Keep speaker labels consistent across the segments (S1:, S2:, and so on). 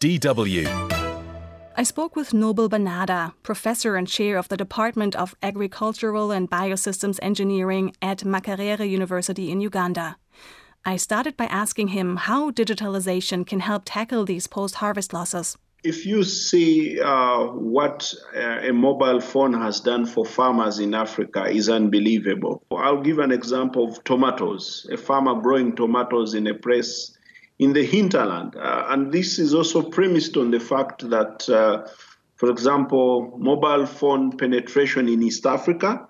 S1: DW.
S2: I spoke with Noble Banada, professor and chair of the Department of Agricultural and Biosystems Engineering at Makerere University in Uganda. I started by asking him how digitalization can help tackle these post-harvest losses.
S3: If you see what a mobile phone has done for farmers in Africa is unbelievable. I'll give an example of tomatoes, a farmer growing tomatoes in a place in the hinterland. And this is also premised on the fact that, for example, mobile phone penetration in East Africa,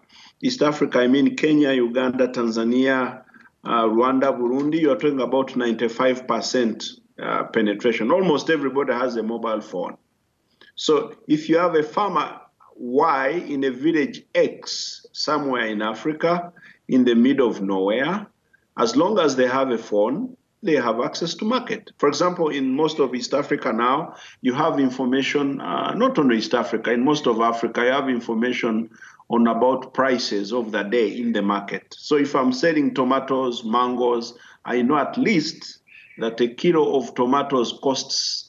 S3: I mean Kenya, Uganda, Tanzania, Rwanda, Burundi, you're talking about 95% penetration. Almost everybody has a mobile phone. So if you have a farmer Y in a village X somewhere in Africa, in the middle of nowhere, as long as they have a phone, they have access to market. For example, in most of East Africa now, you have information, not only East Africa, in most of Africa, you have information on about prices of the day in the market. So if I'm selling tomatoes, mangoes, I know at least that a kilo of tomatoes costs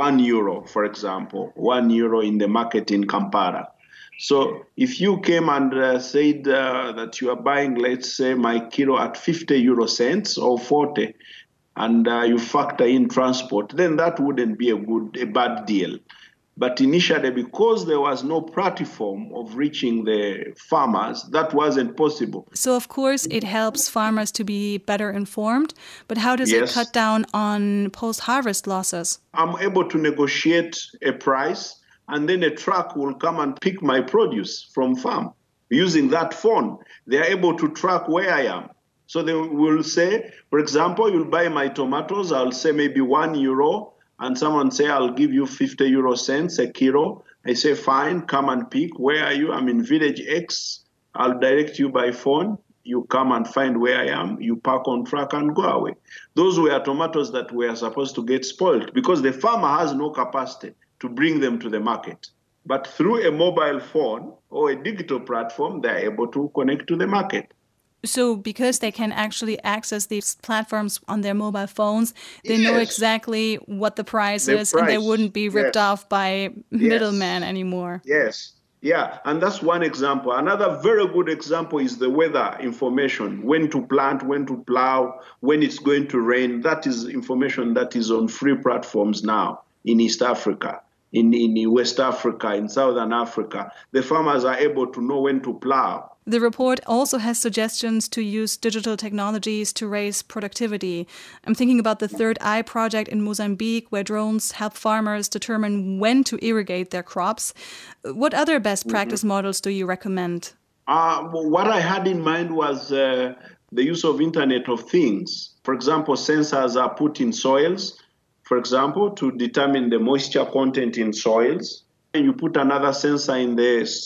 S3: €1, for example, €1 in the market in Kampala. So if you came and said that you are buying, let's say, my kilo at 50 euro cents or 40, and you factor in transport, then that wouldn't be a bad deal. But initially, because there was no platform of reaching the farmers, that wasn't possible.
S2: So, of course, it helps farmers to be better informed. But how does it cut down on post-harvest losses?
S3: I'm able to negotiate a price, and then a truck will come and pick my produce from farm. Using that phone, they are able to track where I am. So they will say, for example, you'll buy my tomatoes, I'll say maybe €1, and someone say, I'll give you 50 euro cents a kilo. I say, fine, come and pick. Where are you? I'm in village X. I'll direct you by phone. You come and find where I am. You park on truck and go away. Those were tomatoes that were supposed to get spoiled because the farmer has no capacity to bring them to the market. But through a mobile phone or a digital platform, they're able to connect to the market.
S2: So because they can actually access these platforms on their mobile phones, they know exactly what the price is and they wouldn't be ripped off by middlemen anymore.
S3: Yes. Yeah, and that's one example. Another very good example is the weather information, when to plant, when to plow, when it's going to rain. That is information that is on free platforms now in East Africa, in West Africa, in Southern Africa. The farmers are able to know when to plow.
S2: The report also has suggestions to use digital technologies to raise productivity. I'm thinking about the Third Eye project in Mozambique, where drones help farmers determine when to irrigate their crops. What other best practice models do you recommend?
S3: What I had in mind was the use of Internet of Things. For example, sensors are put in soils, for example, to determine the moisture content in soils. You put another sensor in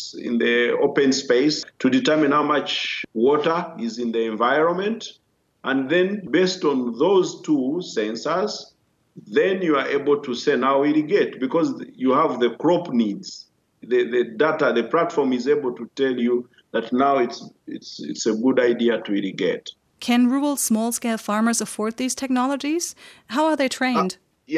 S3: the open space to determine how much water is in the environment. And then based on those two sensors, then you are able to say now irrigate because you have the crop needs. The data, the platform is able to tell you that now it's a good idea to irrigate.
S2: Can rural small-scale farmers afford these technologies? How are they trained?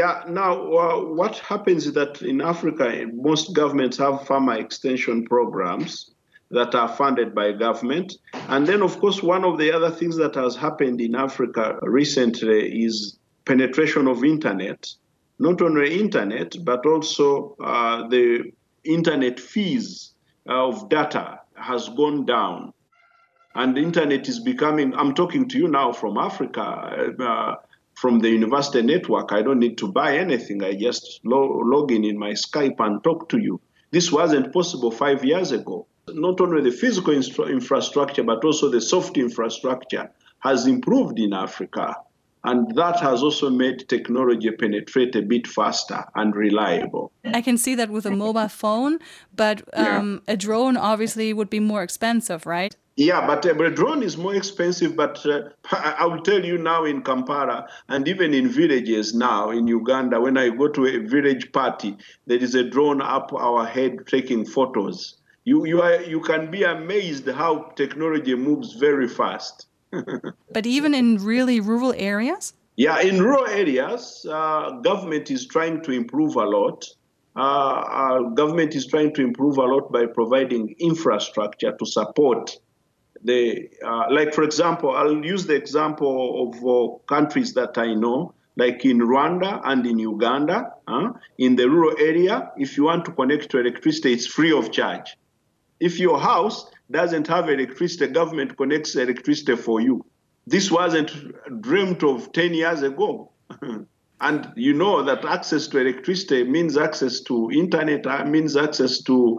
S3: Now what happens is that in Africa, most governments have farmer extension programs that are funded by government. And then, of course, one of the other things that has happened in Africa recently is penetration of internet. Not only internet, but also the internet fees of data has gone down. And the internet is becoming, I'm talking to you now from Africa, from the university network. I don't need to buy anything. I just log in my Skype and talk to you. This wasn't possible 5 years ago. Not only the physical infrastructure, but also the soft infrastructure has improved in Africa. And that has also made technology penetrate a bit faster and reliable.
S2: I can see that with a mobile phone, but a drone obviously would be more expensive, right?
S3: Yeah, but a drone is more expensive, but I will tell you now in Kampala and even in villages now in Uganda, when I go to a village party, there is a drone up our head taking photos. You can be amazed how technology moves very fast.
S2: But even in really rural areas?
S3: Yeah, in rural areas, government is trying to improve a lot. Government is trying to improve a lot by providing infrastructure to support like, for example, I'll use the example of countries that I know, like in Rwanda and in Uganda. In the rural area, if you want to connect to electricity, it's free of charge. If your house doesn't have electricity, the government connects electricity for you. This wasn't dreamt of 10 years ago. And you know that access to electricity means access to internet, means access to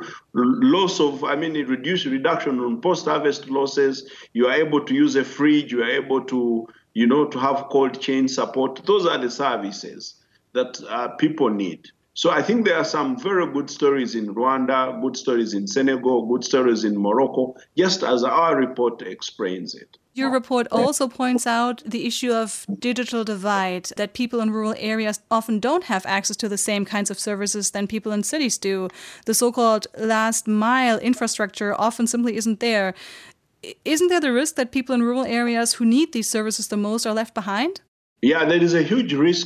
S3: reduction on post-harvest losses. You are able to use a fridge. You are able to, to have cold chain support. Those are the services that people need. So I think there are some very good stories in Rwanda, good stories in Senegal, good stories in Morocco, just as our report explains it.
S2: Your report also points out the issue of digital divide, that people in rural areas often don't have access to the same kinds of services than people in cities do. The so-called last mile infrastructure often simply isn't there. Isn't there the risk that people in rural areas who need these services the most are left behind?
S3: Yeah, there is a huge risk.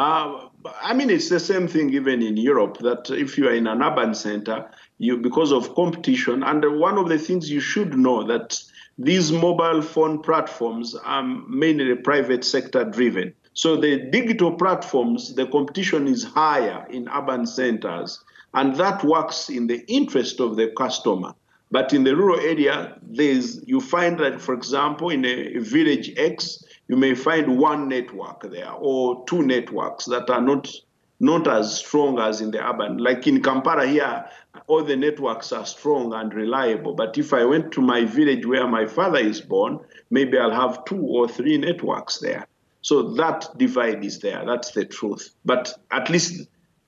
S3: It's the same thing even in Europe, that if you are in an urban center, because of competition, and one of the things you should know that these mobile phone platforms are mainly private sector driven. So the digital platforms, the competition is higher in urban centers, and that works in the interest of the customer. But in the rural area, you find that, for example, in a village X, you may find one network there or two networks that are not as strong as in the urban. Like in Kampala here, all the networks are strong and reliable. But if I went to my village where my father is born, maybe I'll have 2 or 3 networks there. So that divide is there. That's the truth. But at least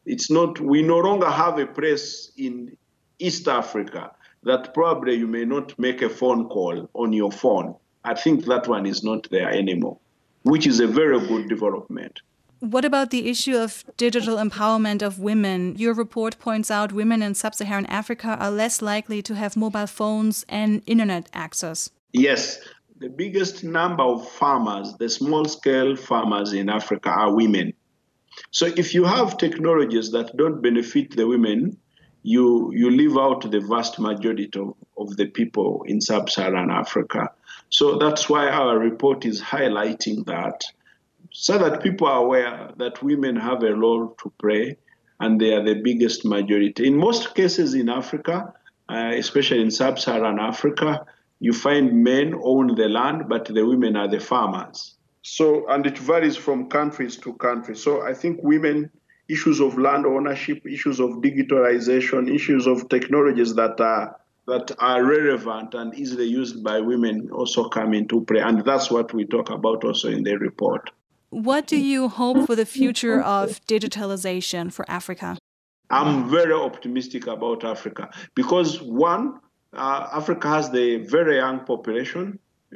S3: we no longer have a place in East Africa that probably you may not make a phone call on your phone. I think that one is not there anymore, which is a very good development.
S2: What about the issue of digital empowerment of women? Your report points out women in sub-Saharan Africa are less likely to have mobile phones and internet access.
S3: Yes, the biggest number of farmers, the small-scale farmers in Africa, are women. So if you have technologies that don't benefit the women, you leave out the vast majority of the people in sub-Saharan Africa. So that's why our report is highlighting that, so that people are aware that women have a role to play and they are the biggest majority. In most cases in Africa, especially in sub-Saharan Africa, you find men own the land, but the women are the farmers. So, and it varies from countries to countries. So I think issues of land ownership, issues of digitalization, issues of technologies that are relevant and easily used by women also come into play. And that's what we talk about also in the report.
S2: What do you hope for the future of digitalization for Africa?
S3: I'm very optimistic about Africa because, one, Africa has the very young population.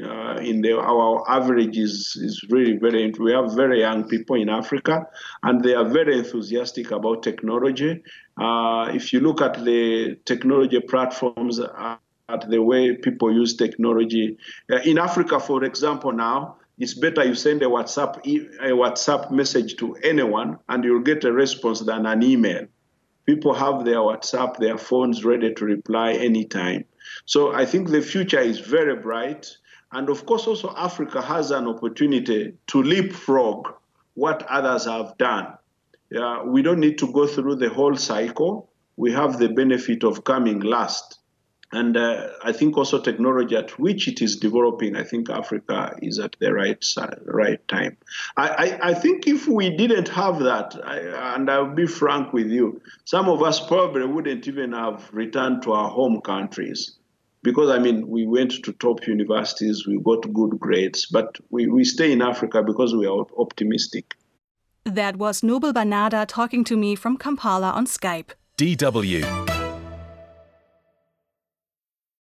S3: Our average is really we have very young people in Africa, and they are very enthusiastic about technology. If you look at the technology platforms, at the way people use technology in Africa, for example, now it's better you send a WhatsApp message to anyone and you'll get a response than an email. People have their WhatsApp, their phones ready to reply anytime. So I think the future is very bright. And of course, also Africa has an opportunity to leapfrog what others have done. We don't need to go through the whole cycle. We have the benefit of coming last. And I think also technology at which it is developing, I think Africa is at the right time. I think if we didn't have that, and I'll be frank with you, some of us probably wouldn't even have returned to our home countries. Because, we went to top universities, we got good grades, but we stay in Africa because we are optimistic.
S2: That was Noble Banada talking to me from Kampala on Skype.
S1: DW